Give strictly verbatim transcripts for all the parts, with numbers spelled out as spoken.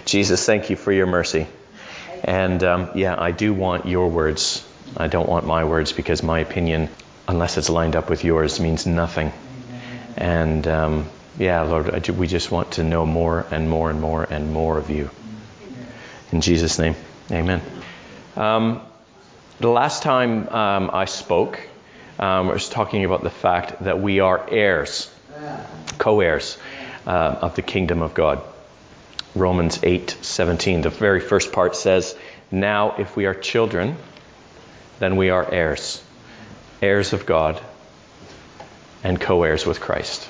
Jesus, thank you for your mercy. And um, yeah, I do want your words. I don't want my words, because my opinion, unless it's lined up with yours, means nothing. And um, yeah, Lord, I do, we just want to know more and more and more and more of you. In Jesus' name, amen. Um, the last time um, I spoke, um, I was talking about the fact that we are heirs, co-heirs uh, of the kingdom of God. Romans eight seventeen, the very first part says, "Now if we are children, then we are heirs, heirs of God, and co-heirs with Christ."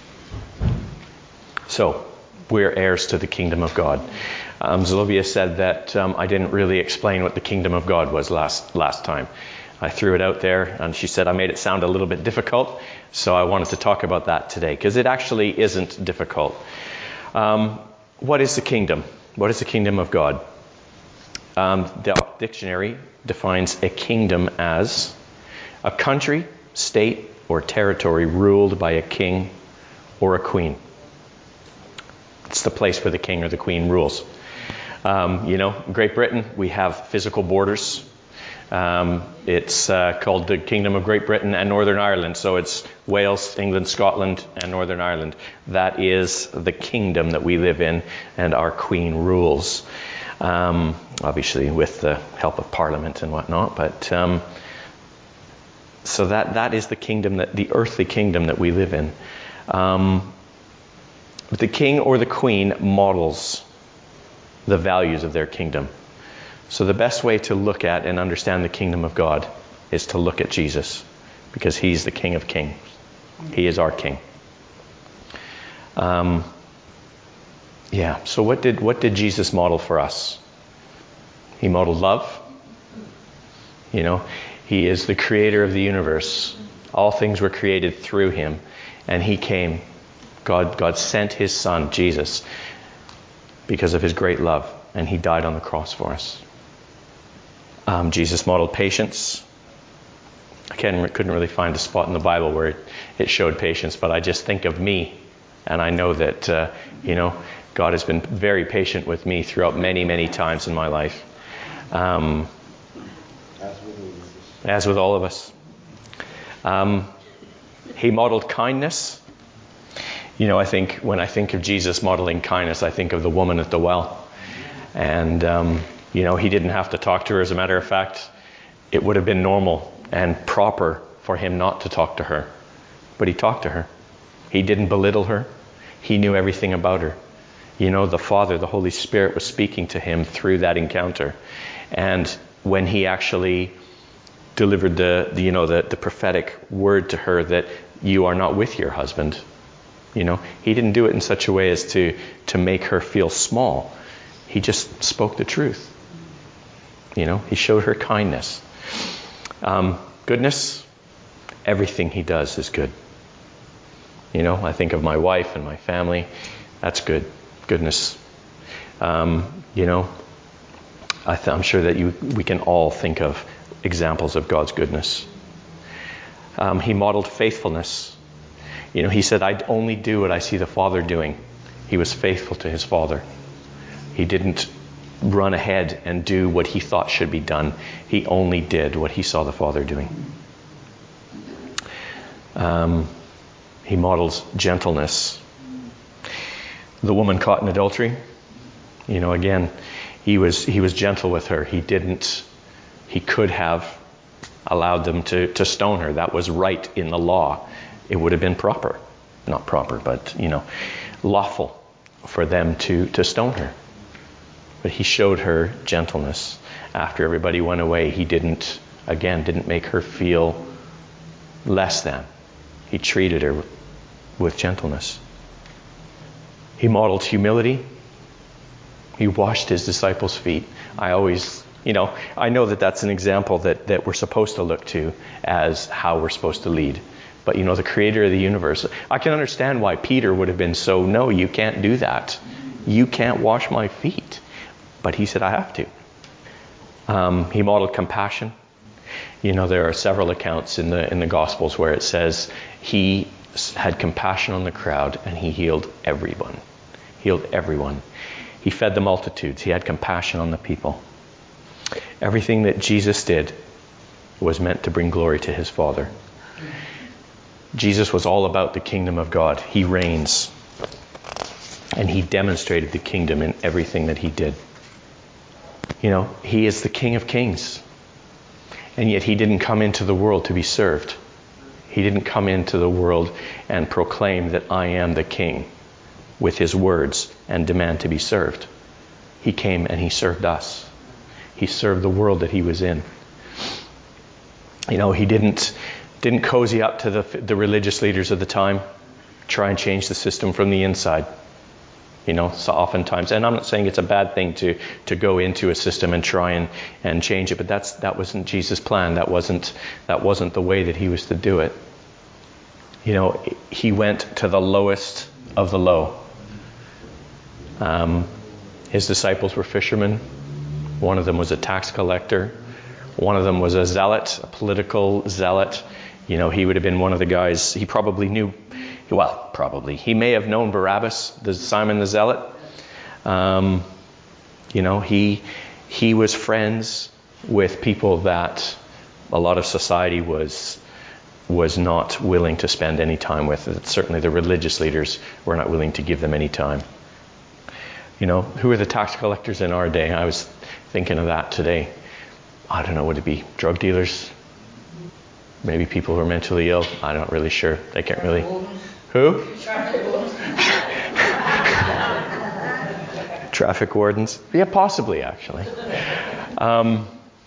So, we're heirs to the kingdom of God. Um, Zlovia said that um, I didn't really explain what the kingdom of God was last last time. I threw it out there, and she said I made it sound a little bit difficult, so I wanted to talk about that today, because it actually isn't difficult. Um, what is the kingdom? What is the kingdom of God? Um, the dictionary defines a kingdom as a country, state, or territory ruled by a king or a queen. It's the place where the king or the queen rules. Um, you know, in Great Britain, we have physical borders. Um, it's uh, called the Kingdom of Great Britain and Northern Ireland. So it's Wales, England, Scotland, and Northern Ireland. That is the kingdom that we live in, and our queen rules. Um, obviously with the help of Parliament and whatnot. But um, so that that is the kingdom, that the earthly kingdom that we live in. Um, the king or the queen models the values of their kingdom. So the best way to look at and understand the kingdom of God is to look at Jesus, because he's the King of Kings. He is our King. Um, yeah. So what did what did Jesus model for us? He modeled love. You know, he is the creator of the universe. All things were created through him, and he came. God God sent his Son Jesus because of his great love, and he died on the cross for us. Um, Jesus modeled patience. I can't, couldn't really find a spot in the Bible where it, it showed patience, but I just think of me, and I know that, uh, you know, God has been very patient with me throughout many, many times in my life. Um, as with all of us. Um, he modeled kindness. You know, I think when I think of Jesus modeling kindness, I think of the woman at the well. And, um, you know, he didn't have to talk to her. As a matter of fact, it would have been normal and proper for him not to talk to her. But he talked to her. He didn't belittle her. He knew everything about her. You know, the Father, the Holy Spirit was speaking to him through that encounter. And when he actually delivered the, the you know, the, the prophetic word to her that you are not with your husband, you know, he didn't do it in such a way as to, to make her feel small. He just spoke the truth. You know, he showed her kindness. Um, goodness, everything he does is good. You know, I think of my wife and my family. That's good. Goodness. Um, you know, I th- I'm sure that you we can all think of examples of God's goodness. Um, he modeled faithfulness. You know, he said, "I only do what I see the Father doing." He was faithful to his Father. He didn't run ahead and do what he thought should be done. He only did what he saw the Father doing. Um, he models gentleness. The woman caught in adultery, you know, again, he was he was gentle with her. He didn't, he could have allowed them to, to stone her. That was right in the law. It would have been proper. Not proper, but, you know, lawful for them to, to stone her. But he showed her gentleness. After everybody went away, he didn't, again, didn't make her feel less than. He treated her with gentleness. He modeled humility. He washed his disciples' feet. I always, you know, I know that that's an example that, that we're supposed to look to as how we're supposed to lead. But, you know, the creator of the universe, I can understand why Peter would have been so, no, you can't do that. You can't wash my feet. But he said, I have to. Um, he modeled compassion. You know, there are several accounts in the in the Gospels where it says he had compassion on the crowd and he healed everyone. Healed everyone. He fed the multitudes. He had compassion on the people. Everything that Jesus did was meant to bring glory to his Father. Jesus was all about the kingdom of God. He reigns. And he demonstrated the kingdom in everything that he did. You know, he is the King of Kings. And yet he didn't come into the world to be served. He didn't come into the world and proclaim that I am the King with his words and demand to be served. He came and he served us. He served the world that he was in. You know, he didn't didn't cozy up to the the religious leaders of the time, try and change the system from the inside. You know, so oftentimes, and I'm not saying it's a bad thing to to go into a system and try and, and change it, but that's that wasn't Jesus' plan. That wasn't that wasn't the way that he was to do it. You know, he went to the lowest of the low. Um, his disciples were fishermen. One of them was a tax collector. One of them was a zealot, a political zealot. You know, he would have been one of the guys. He probably knew. Well, probably. He may have known Barabbas, the Simon the Zealot. Um, you know, he he was friends with people that a lot of society was was not willing to spend any time with. Certainly the religious leaders were not willing to give them any time. You know, who are the tax collectors in our day? I was thinking of that today. I don't know, would it be drug dealers? Maybe people who are mentally ill? I'm not really sure. They can't really... Who? Traffic wardens. Yeah, possibly, actually. Um,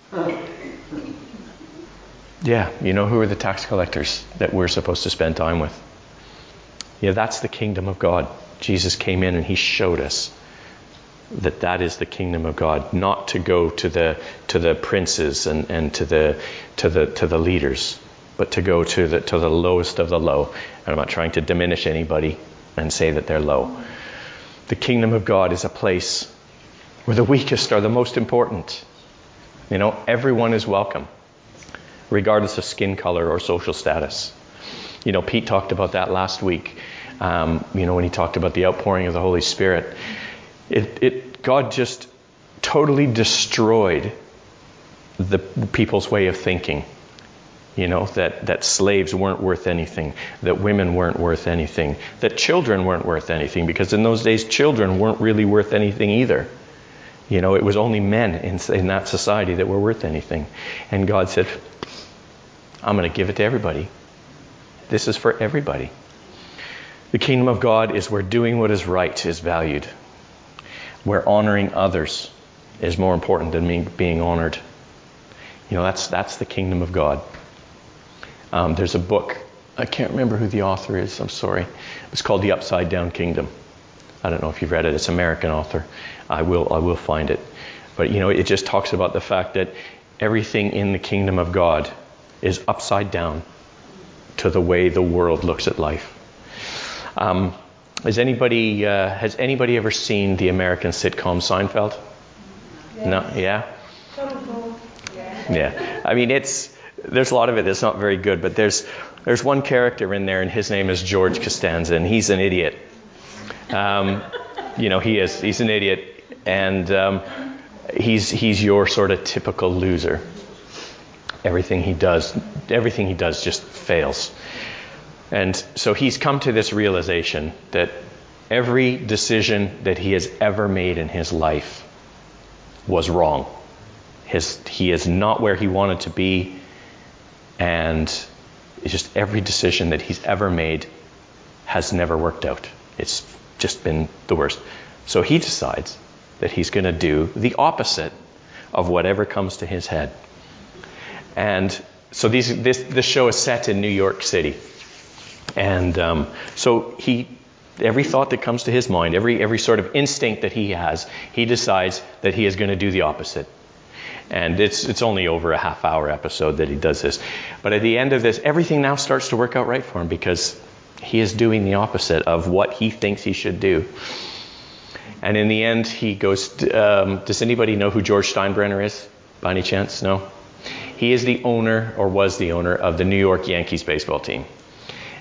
yeah, you know, who are the tax collectors that we're supposed to spend time with? Yeah, that's the kingdom of God. Jesus came in and he showed us that that is the kingdom of God, not to go to the to the princes and, and to the to the to the leaders, but to go to the to the lowest of the low. And I'm not trying to diminish anybody and say that they're low. The kingdom of God is a place where the weakest are the most important. You know, everyone is welcome, regardless of skin color or social status. You know, Pete talked about that last week. Um, you know, when he talked about the outpouring of the Holy Spirit, it, it God just totally destroyed the people's way of thinking. You know, that, that slaves weren't worth anything, that women weren't worth anything, that children weren't worth anything, because in those days, children weren't really worth anything either. You know, it was only men in, in that society that were worth anything. And God said, I'm going to give it to everybody. This is for everybody. The kingdom of God is where doing what is right is valued, where honoring others is more important than me being honored. You know, that's that's the kingdom of God. Um, there's a book, I can't remember who the author is, I'm sorry. It's called The Upside Down Kingdom. I don't know if you've read it. It's an American author. I will I will find it. But, you know, it just talks about the fact that everything in the kingdom of God is upside down to the way the world looks at life. Um, has anybody uh, has anybody ever seen the American sitcom Seinfeld? Yes. No? Yeah? Yeah. I mean, it's there's a lot of it that's not very good, but there's there's one character in there, and his name is George Costanza, and he's an idiot. Um, you know, he is. He's an idiot, and um, he's he's your sort of typical loser. Everything he does, everything he does just fails. And so he's come to this realization that every decision that he has ever made in his life was wrong. His, he is not where he wanted to be, and it's just every decision that he's ever made has never worked out. It's just been the worst. So he decides that he's going to do the opposite of whatever comes to his head. And so these, this, this show is set in New York City. And um, so he, every thought that comes to his mind, every every sort of instinct that he has, he decides that he is going to do the opposite. And it's it's only over a half hour episode that he does this. But at the end of this, everything now starts to work out right for him, because he is doing the opposite of what he thinks he should do. And in the end, he goes, um, does anybody know who George Steinbrenner is, by any chance? No? He is the owner, or was the owner, of the New York Yankees baseball team.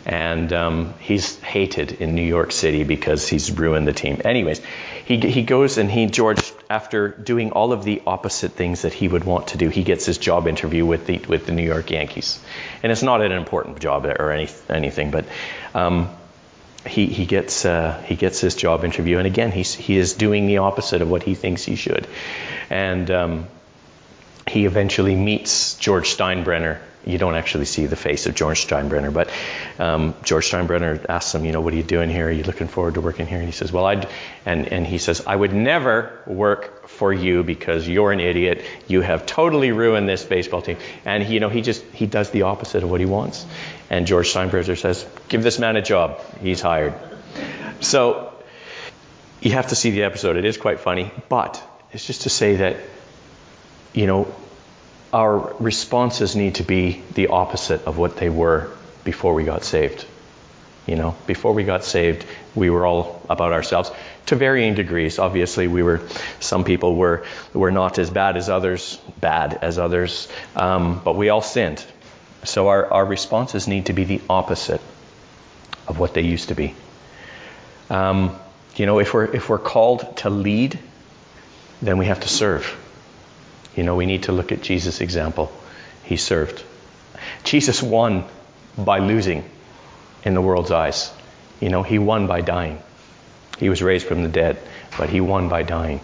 And um, he's hated in New York City because he's ruined the team. Anyways, he he goes and he, George, after doing all of the opposite things that he would want to do, he gets his job interview with the with the New York Yankees. And it's not an important job or any anything, but um, he he gets uh, he gets his job interview, and again he's he is doing the opposite of what he thinks he should, and um, he eventually meets George Steinbrenner. You don't actually see the face of George Steinbrenner, but um, George Steinbrenner asks him, you know, what are you doing here? Are you looking forward to working here? And he says, well, I'd, and, and he says, I would never work for you because you're an idiot. You have totally ruined this baseball team. And, he, you know, he just, he does the opposite of what he wants. And George Steinbrenner says, give this man a job. He's hired. So you have to see the episode. It is quite funny, but it's just to say that, you know, our responses need to be the opposite of what they were before we got saved. You know, before we got saved, we were all about ourselves to varying degrees. Obviously, we were. Some people were were not as bad as others, bad as others, um, but we all sinned. So our our responses need to be the opposite of what they used to be. Um, you know, if we're if we're called to lead, then we have to serve. You know, we need to look at Jesus' example. He served. Jesus won by losing in the world's eyes. You know, he won by dying. He was raised from the dead, but he won by dying.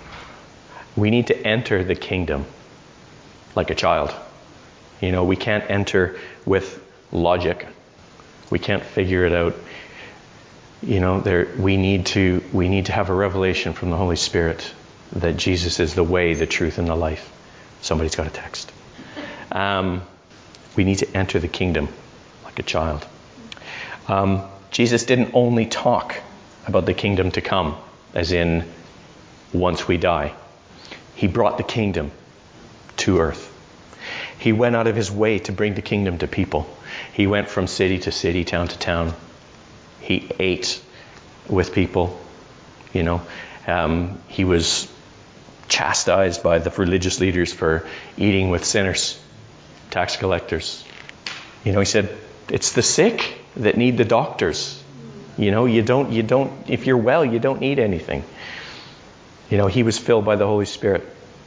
We need to enter the kingdom like a child. You know, we can't enter with logic. We can't figure it out. You know, there we need to we need to have a revelation from the Holy Spirit that Jesus is the way, the truth, and the life. Somebody's got a text. Um, we need to enter the kingdom like a child. Um, Jesus didn't only talk about the kingdom to come, as in once we die. He brought the kingdom to earth. He went out of his way to bring the kingdom to people. He went from city to city, town to town. He ate with people, you know. Um, he was chastised by the religious leaders for eating with sinners, tax collectors. You know, he said, it's the sick that need the doctors. You know, you don't, you don't, if you're well, you don't need anything. You know, he was filled by the Holy Spirit.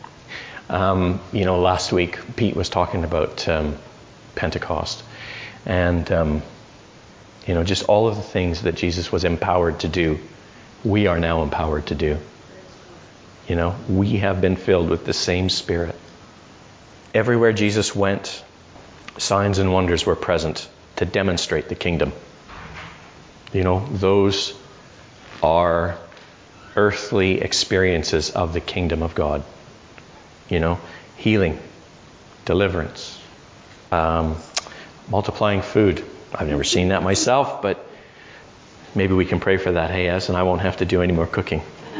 Um, you know, last week, Pete was talking about um, Pentecost. And, um, you know, just all of the things that Jesus was empowered to do, we are now empowered to do. You know, we have been filled with the same Spirit. Everywhere Jesus went, signs and wonders were present to demonstrate the kingdom. You know, those are earthly experiences of the kingdom of God. You know, healing, deliverance, um, multiplying food. I've never seen that myself, but maybe we can pray for that, hey, Ez, and I won't have to do any more cooking.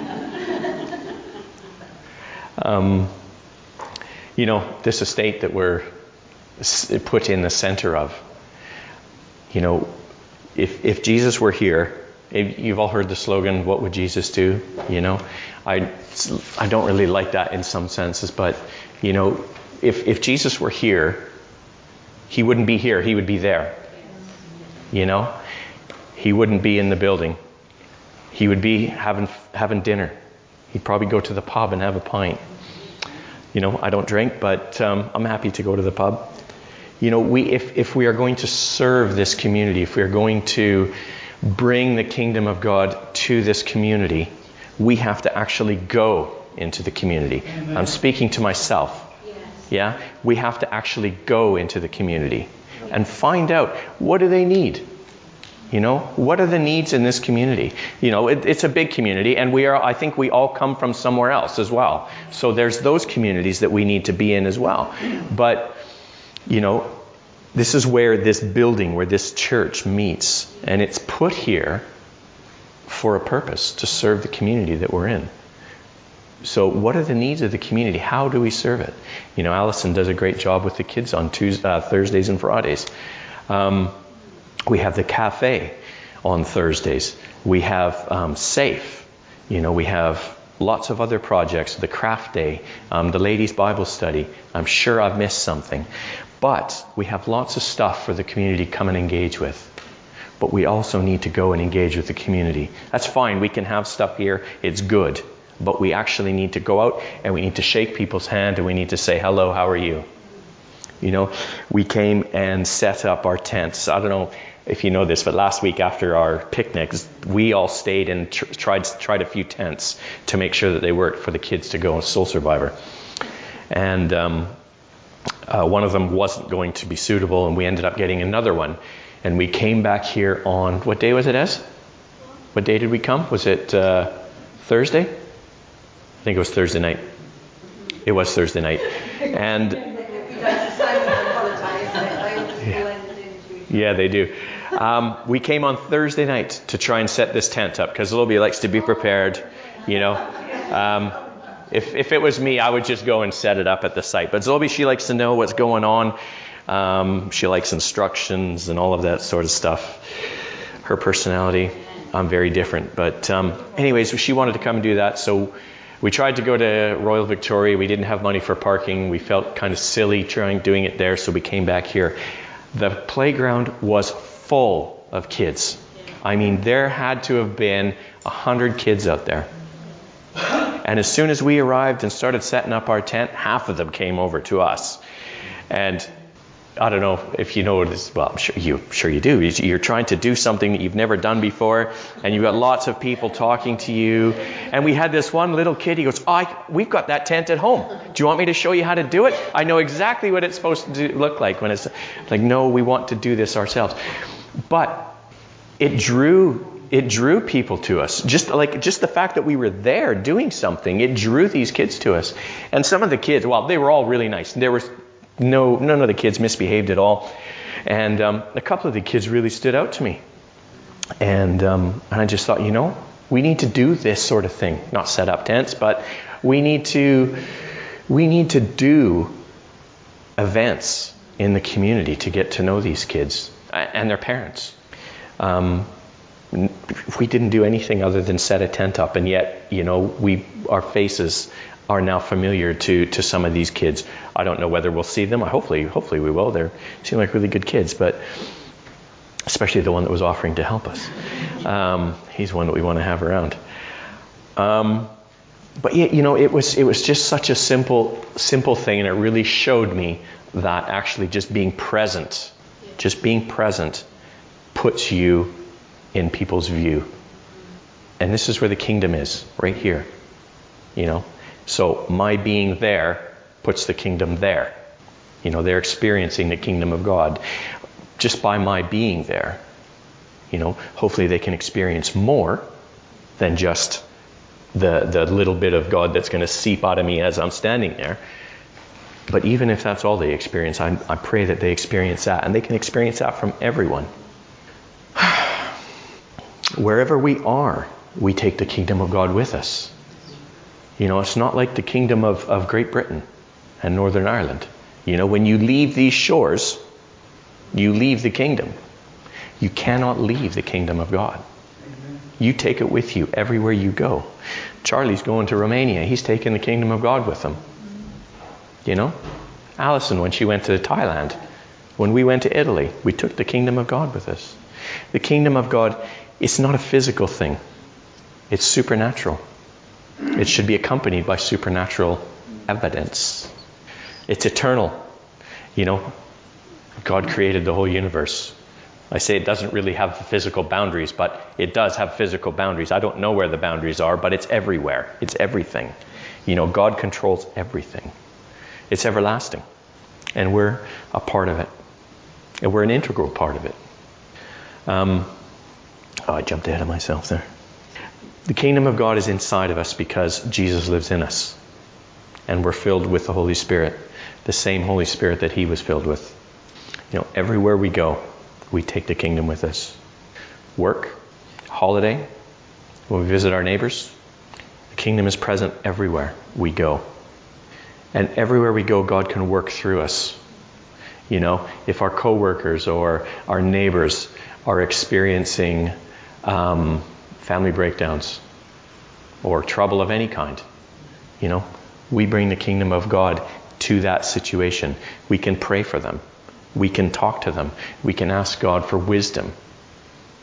Um, you know, this estate that we're put in the center of, you know, if if Jesus were here, if you've all heard the slogan, what would Jesus do? You know, I, I don't really like that in some senses, but, you know, if, if Jesus were here, he wouldn't be here, he would be there. You know, he wouldn't be in the building. He would be having having dinner. He'd probably go to the pub and have a pint. You know, I don't drink, but um, I'm happy to go to the pub. You know, we if, if we are going to serve this community, if we are going to bring the kingdom of God to this community, we have to actually go into the community. Amen. I'm speaking to myself. Yes. Yeah? We have to actually go into the community and find out, what do they need? You know, what are the needs in this community? You know, it, it's a big community, and we are, I think we all come from somewhere else as well. So there's those communities that we need to be in as well. But, you know, this is where this building, where this church meets, and it's put here for a purpose, to serve the community that we're in. So what are the needs of the community? How do we serve it? You know, Allison does a great job with the kids on Tuesdays, uh, Thursdays and Fridays. Um, We have the cafe on Thursdays. We have um, SAFE. You know, we have lots of other projects. The craft day, um, the ladies' Bible study. I'm sure I've missed something. But we have lots of stuff for the community to come and engage with. but we also need to go and engage with the community. That's fine. We can have stuff here. It's good. But we actually need to go out and we need to shake people's hand and we need to say, hello, how are you? You know, we came and set up our tents. I don't know if you know this, but last week after our picnics, we all stayed and tr- tried tried a few tents to make sure that they worked for the kids to go on Soul Survivor. And um, uh, one of them wasn't going to be suitable, and we ended up getting another one. And we came back here on, what day was it, Ez? What day did we come? Was it uh, Thursday? I think it was Thursday night. It was Thursday night. And yeah, they do. Um, we came on Thursday night to try and set this tent up because Lobie likes to be prepared, you know. Um, if if it was me, I would just go and set it up at the site. But Zobie, she likes to know what's going on. Um, she likes instructions and all of that sort of stuff. Her personality, I'm very different. But um, anyways, she wanted to come and do that. So we tried to go to Royal Victoria. We didn't have money for parking. We felt kind of silly trying doing it there. So we came back here. The playground was full of kids. I mean, there had to have been a hundred kids out there. And as soon as we arrived and started setting up our tent, half of them came over to us. And I don't know if you know this. Well, I'm sure you, sure you do. You're trying to do something that you've never done before, and you've got lots of people talking to you. And we had this one little kid. He goes, oh, I, we've got that tent at home. Do you want me to show you how to do it? I know exactly what it's supposed to do, look like when it's like, no, we want to do this ourselves. But it drew it drew people to us. Just like just the fact that we were there doing something, it drew these kids to us. And some of the kids, well, they were all really nice. There was No, none of the kids misbehaved at all. And um, a couple of the kids really stood out to me. And, um, and I just thought, you know, we need to do this sort of thing. Not set up tents, but we need to, we need to do events in the community to get to know these kids and their parents. Um, we didn't do anything other than set a tent up. And yet, you know, we our faces are now familiar to, to some of these kids. I don't know whether we'll see them. Hopefully, hopefully we will. They seem like really good kids, but especially the one that was offering to help us. Um, he's one that we want to have around. Um, but yeah, you know, it was it was just such a simple simple thing, and it really showed me that actually just being present, just being present, puts you in people's view. And this is where the kingdom is, right here. You know. So my being there puts the kingdom there. You know, they're experiencing the kingdom of God just by my being there. You know, hopefully they can experience more than just the the little bit of God that's going to seep out of me as I'm standing there. But even if that's all they experience, I, I pray that they experience that, and they can experience that from everyone. Wherever we are, we take the kingdom of God with us. You know, it's not like the kingdom of, of Great Britain and Northern Ireland. You know, when you leave these shores, you leave the kingdom. You cannot leave the kingdom of God. Amen. You take it with you everywhere you go. Charlie's going to Romania. He's taking the kingdom of God with him. You know? Allison, when she went to Thailand, when we went to Italy, we took the kingdom of God with us. The kingdom of God, it's not a physical thing. It's supernatural. It should be accompanied by supernatural evidence. It's eternal. You know, God created the whole universe. I say it doesn't really have physical boundaries, but it does have physical boundaries. I don't know where the boundaries are, but it's everywhere. It's everything. You know, God controls everything. It's everlasting. And we're a part of it. And we're an integral part of it. Um, oh, I jumped ahead of myself there. The kingdom of God is inside of us because Jesus lives in us. And we're filled with the Holy Spirit. The same Holy Spirit that He was filled with. You know, everywhere we go, we take the kingdom with us. Work, holiday, when we visit our neighbors, the kingdom is present everywhere we go. And everywhere we go, God can work through us. You know, if our co-workers or our neighbors are experiencing um, family breakdowns or trouble of any kind, you know, we bring the kingdom of God to that situation. We can pray for them. We can talk to them. We can ask God for wisdom.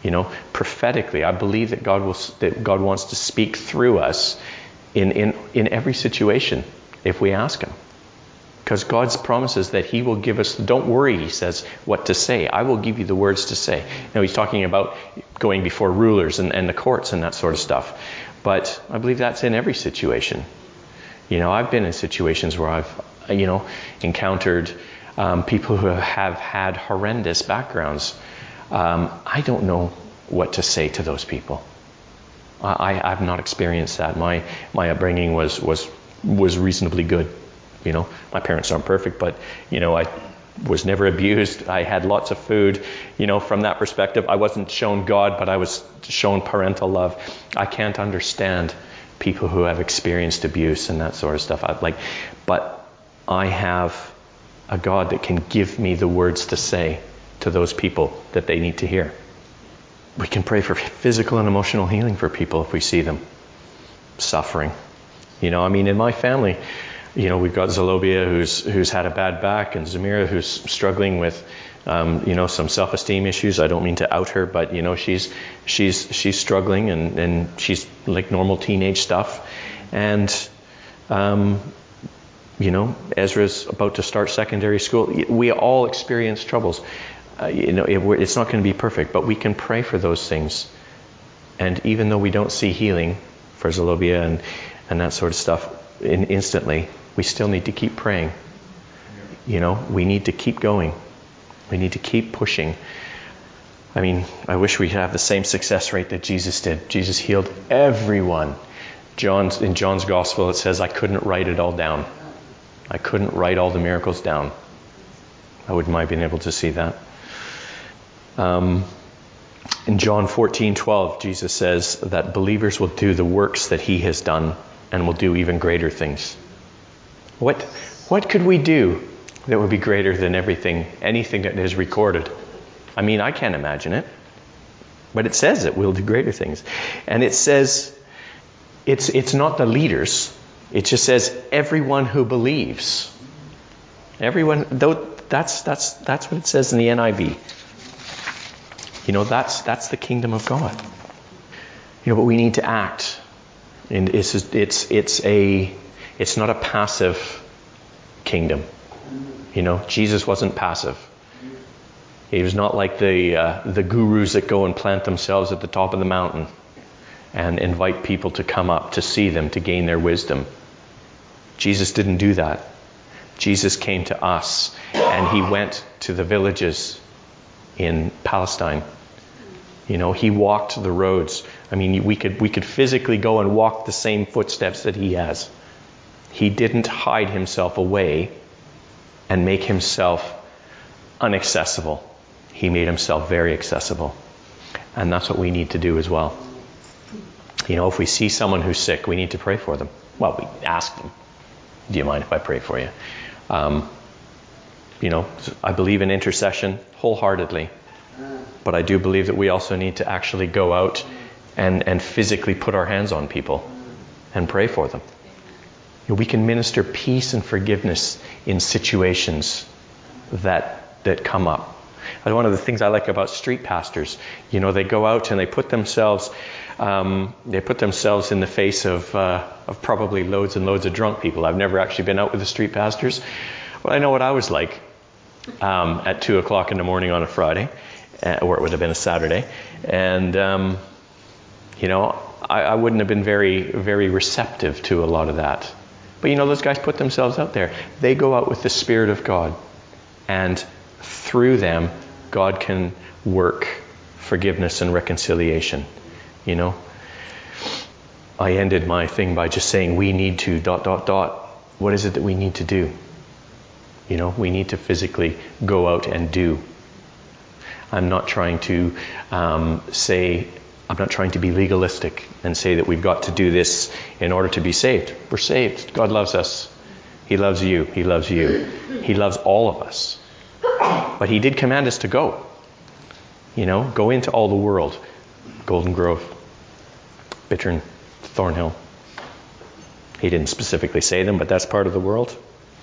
You know, prophetically, I believe that God will that God wants to speak through us in in, in every situation if we ask him. Because God's promises that he will give us, don't worry, he says, what to say. I will give you the words to say. Now he's talking about going before rulers and, and the courts and that sort of stuff. But I believe that's in every situation. You know, I've been in situations where I've, you know, encountered um, people who have had horrendous backgrounds. Um, I don't know what to say to those people. I, I've not experienced that. My my upbringing was was was reasonably good. You know, my parents aren't perfect, but, you know, I was never abused. I had lots of food. You know, from that perspective, I wasn't shown God, but I was shown parental love. I can't understand people who have experienced abuse and that sort of stuff. I, like, but I have a God that can give me the words to say to those people that they need to hear. We can pray for physical and emotional healing for people if we see them suffering. You know, I mean, in my family, you know, we've got Zalobia who's who's had a bad back, and Zamira who's struggling with, um, you know, some self-esteem issues. I don't mean to out her, but you know, she's she's she's struggling, and, and she's like normal teenage stuff. And, um, you know, Ezra's about to start secondary school. We all experience troubles. Uh, you know, it, it's not going to be perfect, but we can pray for those things. And even though we don't see healing for Zalobia and and that sort of stuff in, instantly, we still need to keep praying. You know, we need to keep going. We need to keep pushing. I mean, I wish we could have the same success rate that Jesus did. Jesus healed everyone. John's, in John's gospel, it says, I couldn't write it all down. I couldn't write all the miracles down. I wouldn't mind being able to see that. Um, in John fourteen twelve, Jesus says that believers will do the works that he has done and will do even greater things. What what could we do that would be greater than everything, anything that is recorded? I mean, I can't imagine it. But it says that we'll do greater things. And it says, it's it's not the leaders. It just says everyone who believes. Everyone, though, that's that's that's what it says in the N I V. You know, that's that's the kingdom of God. You know, but we need to act. And it's it's it's a it's not a passive kingdom. You know, Jesus wasn't passive. He was not like the uh, the gurus that go and plant themselves at the top of the mountain and invite people to come up to see them, to gain their wisdom. Jesus didn't do that. Jesus came to us, and he went to the villages in Palestine. You know, he walked the roads. I mean, we could we could physically go and walk the same footsteps that he has. He didn't hide himself away and make himself inaccessible. He made himself very accessible. And that's what we need to do as well. You know, if we see someone who's sick, we need to pray for them. Well, we ask them, do you mind if I pray for you? Um, you know, I believe in intercession wholeheartedly. But I do believe that we also need to actually go out and, and physically put our hands on people and pray for them. You know, we can minister peace and forgiveness in situations that that come up. And one of the things I like about street pastors, you know, they go out and they put themselves, um, they put themselves in the face of uh, of probably loads and loads of drunk people. I've never actually been out with the street pastors, but I know what I was like um, at two o'clock in the morning on a Friday, uh, or it would have been a Saturday, and um, you know, I, I wouldn't have been very very receptive to a lot of that. But you know, those guys put themselves out there. They go out with the Spirit of God, and through them, God can work forgiveness and reconciliation. You know, I ended my thing by just saying we need to dot dot dot. What is it that we need to do? You know, we need to physically go out and do. I'm not trying to um, say, I'm not trying to be legalistic and say that we've got to do this in order to be saved. We're saved. God loves us. He loves you. He loves you. He loves all of us. But he did command us to go. You know, go into all the world. Golden Grove, Bittern, Thornhill. He didn't specifically say them, but that's part of the world.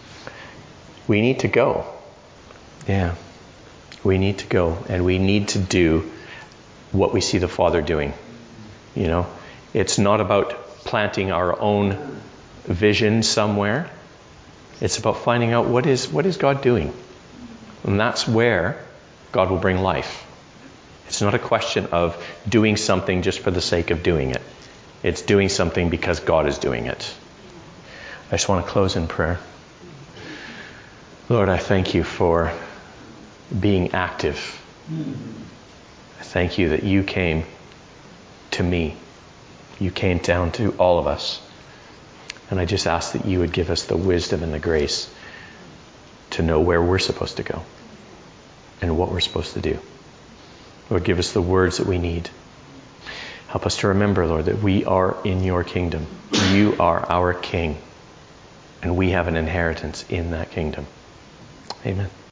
We need to go. Yeah. We need to go, and we need to do what we see the Father doing. You know, it's not about planting our own vision somewhere. It's about finding out what is what is God doing. And that's where God will bring life. It's not a question of doing something just for the sake of doing it. It's doing something because God is doing it. I just want to close in prayer. Lord, I thank you for being active. I thank you that you came to me. You came down to all of us. And I just ask that you would give us the wisdom and the grace to know where we're supposed to go and what we're supposed to do. Lord, give us the words that we need. Help us to remember, Lord, that we are in your kingdom. You are our King. And we have an inheritance in that kingdom. Amen.